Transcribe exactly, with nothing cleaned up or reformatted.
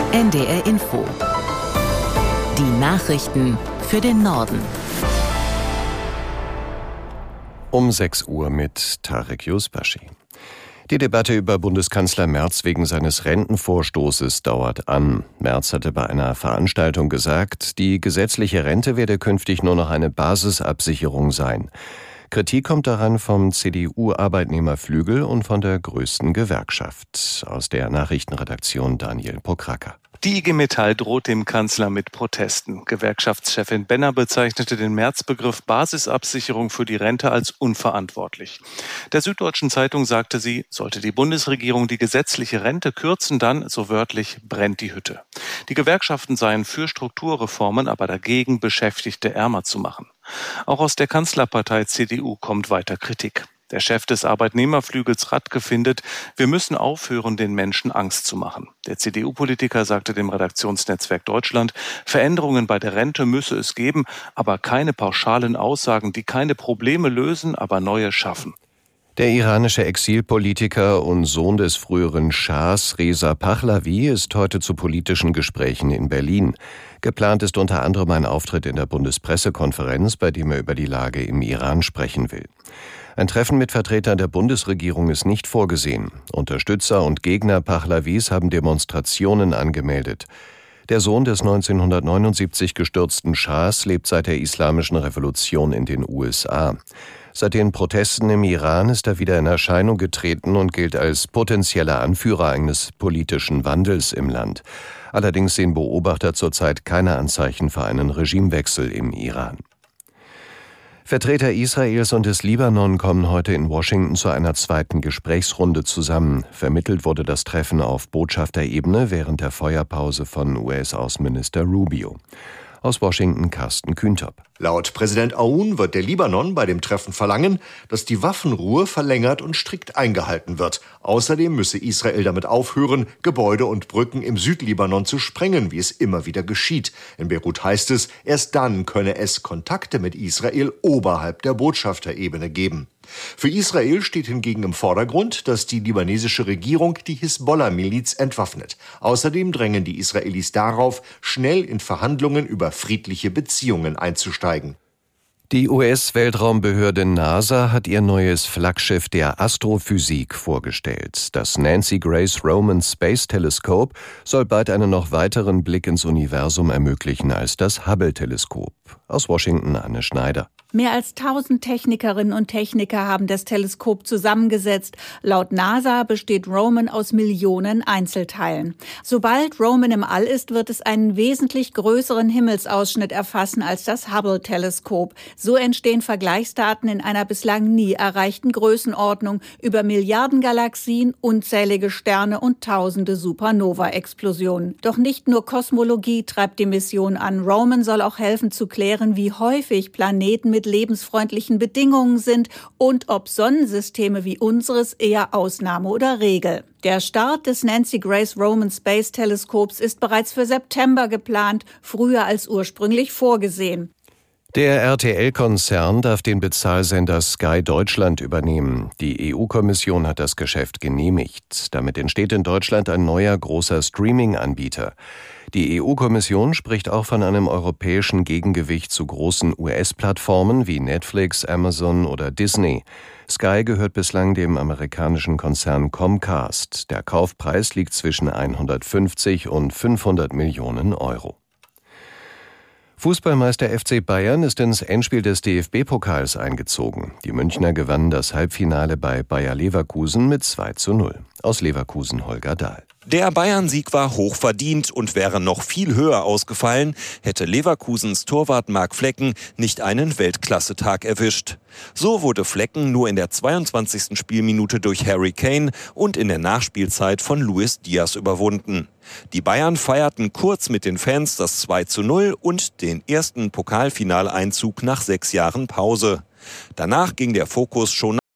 N D R Info. Die Nachrichten für den Norden. Um sechs Uhr mit Tarek Yusbashi. Die Debatte über Bundeskanzler Merz wegen seines Rentenvorstoßes dauert an. Merz hatte bei einer Veranstaltung gesagt, die gesetzliche Rente werde künftig nur noch eine Basisabsicherung sein. Kritik kommt daran vom C D U-Arbeitnehmerflügel und von der größten Gewerkschaft. Aus der Nachrichtenredaktion Daniel Pokraka. Die I G Metall droht dem Kanzler mit Protesten. Gewerkschaftschefin Benner bezeichnete den März-Begriff Basisabsicherung für die Rente als unverantwortlich. Der Süddeutschen Zeitung sagte sie, sollte die Bundesregierung die gesetzliche Rente kürzen, dann, so wörtlich, brennt die Hütte. Die Gewerkschaften seien für Strukturreformen, aber dagegen, Beschäftigte ärmer zu machen. Auch aus der Kanzlerpartei C D U kommt weiter Kritik. Der Chef des Arbeitnehmerflügels Radke findet, wir müssen aufhören, den Menschen Angst zu machen. Der C D U-Politiker sagte dem Redaktionsnetzwerk Deutschland, Veränderungen bei der Rente müsse es geben, aber keine pauschalen Aussagen, die keine Probleme lösen, aber neue schaffen. Der iranische Exilpolitiker und Sohn des früheren Schahs Reza Pahlavi ist heute zu politischen Gesprächen in Berlin. Geplant ist unter anderem ein Auftritt in der Bundespressekonferenz, bei dem er über die Lage im Iran sprechen will. Ein Treffen mit Vertretern der Bundesregierung ist nicht vorgesehen. Unterstützer und Gegner Pahlavis haben Demonstrationen angemeldet. Der Sohn des neunzehnhundertneunundsiebzig gestürzten Schahs lebt seit der Islamischen Revolution in den U S A. Seit den Protesten im Iran ist er wieder in Erscheinung getreten und gilt als potenzieller Anführer eines politischen Wandels im Land. Allerdings sehen Beobachter zurzeit keine Anzeichen für einen Regimewechsel im Iran. Vertreter Israels und des Libanon kommen heute in Washington zu einer zweiten Gesprächsrunde zusammen. Vermittelt wurde das Treffen auf Botschafterebene während der Feuerpause von U S-Außenminister Rubio. Aus Washington Carsten Kühntop. Laut Präsident Aoun wird der Libanon bei dem Treffen verlangen, dass die Waffenruhe verlängert und strikt eingehalten wird. Außerdem müsse Israel damit aufhören, Gebäude und Brücken im Südlibanon zu sprengen, wie es immer wieder geschieht. In Beirut heißt es, erst dann könne es Kontakte mit Israel oberhalb der Botschafterebene geben. Für Israel steht hingegen im Vordergrund, dass die libanesische Regierung die Hisbollah-Miliz entwaffnet. Außerdem drängen die Israelis darauf, schnell in Verhandlungen über friedliche Beziehungen einzusteigen. Die U S-Weltraumbehörde NASA hat ihr neues Flaggschiff der Astrophysik vorgestellt. Das Nancy Grace Roman Space Telescope soll bald einen noch weiteren Blick ins Universum ermöglichen als das Hubble-Teleskop. Aus Washington Anne Schneider. Mehr als tausend Technikerinnen und Techniker haben das Teleskop zusammengesetzt. Laut NASA besteht Roman aus Millionen Einzelteilen. Sobald Roman im All ist, wird es einen wesentlich größeren Himmelsausschnitt erfassen als das Hubble-Teleskop. So entstehen Vergleichsdaten in einer bislang nie erreichten Größenordnung über Milliarden Galaxien, unzählige Sterne und tausende Supernova-Explosionen. Doch nicht nur Kosmologie treibt die Mission an. Roman soll auch helfen zu klären, wie häufig Planeten mit mit lebensfreundlichen Bedingungen sind und ob Sonnensysteme wie unseres eher Ausnahme oder Regel. Der Start des Nancy Grace Roman Space Teleskops ist bereits für September geplant, früher als ursprünglich vorgesehen. Der R T L-Konzern darf den Bezahlsender Sky Deutschland übernehmen. Die E U-Kommission hat das Geschäft genehmigt. Damit entsteht in Deutschland ein neuer großer Streaming-Anbieter. Die E U-Kommission spricht auch von einem europäischen Gegengewicht zu großen U S-Plattformen wie Netflix, Amazon oder Disney. Sky gehört bislang dem amerikanischen Konzern Comcast. Der Kaufpreis liegt zwischen hundertfünfzig und fünfhundert Millionen Euro. Fußballmeister F C Bayern ist ins Endspiel des D F B-Pokals eingezogen. Die Münchner gewannen das Halbfinale bei Bayer Leverkusen mit zwei zu null. Aus Leverkusen Holger Dahl. Der Bayern-Sieg war hochverdient und wäre noch viel höher ausgefallen, hätte Leverkusens Torwart Marc Flecken nicht einen Weltklasse-Tag erwischt. So wurde Flecken nur in der zweiundzwanzigsten Spielminute durch Harry Kane und in der Nachspielzeit von Luis Diaz überwunden. Die Bayern feierten kurz mit den Fans das zwei zu null und den ersten Pokalfinaleinzug nach sechs Jahren Pause. Danach ging der Fokus schon